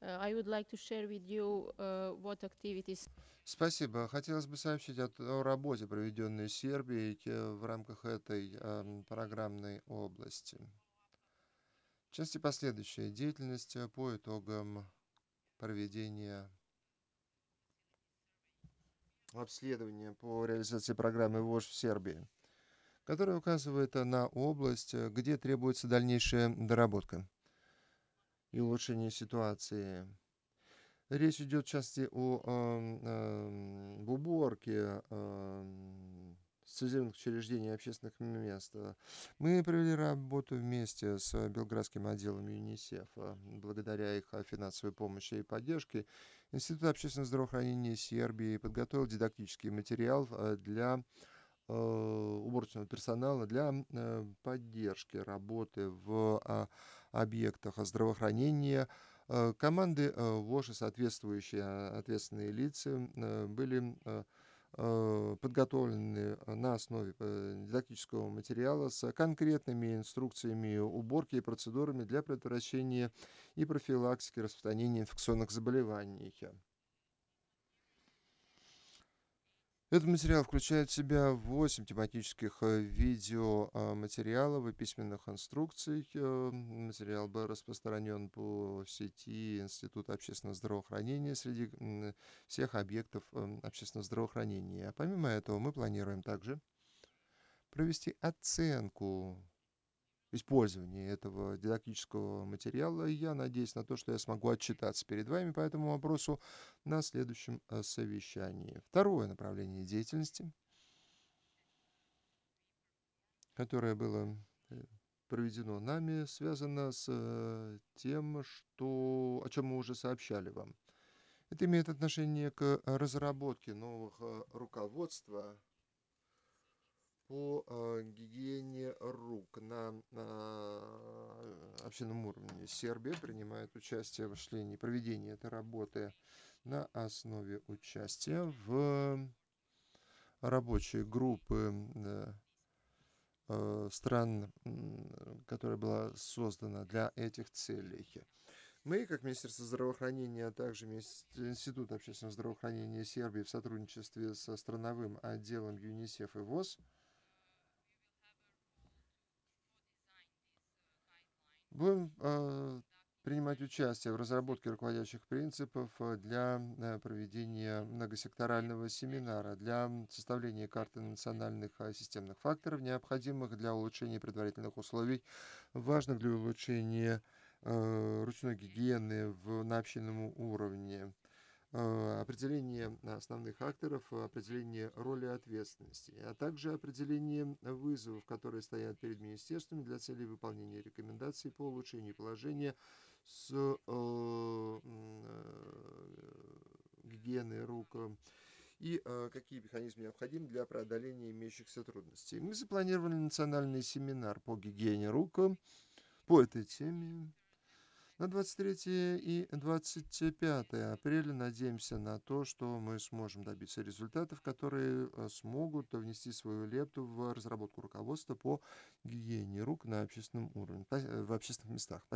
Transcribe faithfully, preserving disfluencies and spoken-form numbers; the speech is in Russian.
Спасибо. Хотелось бы сообщить о, о работе, проведенной Сербией э, в рамках этой ам, программной области. В части последующая деятельность э, по итогам проведения обследования по реализации программы ВОЖ в Сербии, которая указывает э, на область, э, где требуется дальнейшая доработка и улучшение ситуации. Речь идет в частности о ам, ам, в уборке ам, созывных учреждений и общественных мест. А, Мы провели работу вместе с Белградским отделом ЮНИСЕФ. а, Благодаря их а, финансовой помощи и поддержке Институт общественного здравоохранения Сербии подготовил дидактический материал а, для э, уборочного персонала для э, поддержки работы в а, объектах здравоохранения. Э, Команды э, ВОЖ и соответствующие а, ответственные лица э, были э, э, подготовлены на основе э, дидактического материала с конкретными инструкциями уборки и процедурами для предотвращения и профилактики распространения инфекционных заболеваний. Этот материал включает в себя восемь тематических э, видеоматериалов и письменных инструкций. Э, Материал был распространен по сети Института общественного здравоохранения среди м, всех объектов э, общественного здравоохранения. А помимо этого мы планируем также провести оценку использования этого дидактического материала. И я надеюсь на то, что я смогу отчитаться перед вами по этому вопросу на следующем э, совещании. Второе направление деятельности, которое было э, проведено нами, связано с э, тем, что, о чем мы уже сообщали вам. Это имеет отношение к разработке новых э, руководства по э, гигиене рук на, на общинном уровне. Сербия принимает участие в осуществлении проведения этой работы на основе участия в рабочей группы э, э, стран, м, которая была создана для этих целей. Мы, как Министерство здравоохранения, а также Минис- Институт общественного здравоохранения Сербии в сотрудничестве со страновым отделом ЮНИСЕФ и ВОЗ, будем э, принимать участие в разработке руководящих принципов э, для э, проведения многосекторального семинара, для составления карты национальных э, системных факторов, необходимых для улучшения предварительных условий, важных для улучшения э, ручной гигиены в, на общинном уровне, э, определение основных акторов, э, определение роли и ответственности, а также определение вызовов, которые стоят перед министерствами для целей выполнения рекомендаций по улучшению положения с э, м, э, гигиеной рук э, и э, какие механизмы необходимы для преодоления имеющихся трудностей. Мы запланировали национальный семинар по гигиене рук э, по этой теме на двадцать третье и двадцать пятое апреля. Надеемся на то, что мы сможем добиться результатов, которые э, смогут внести свою лепту в разработку руководства по гигиене рук на общественном уровне, в общественных местах.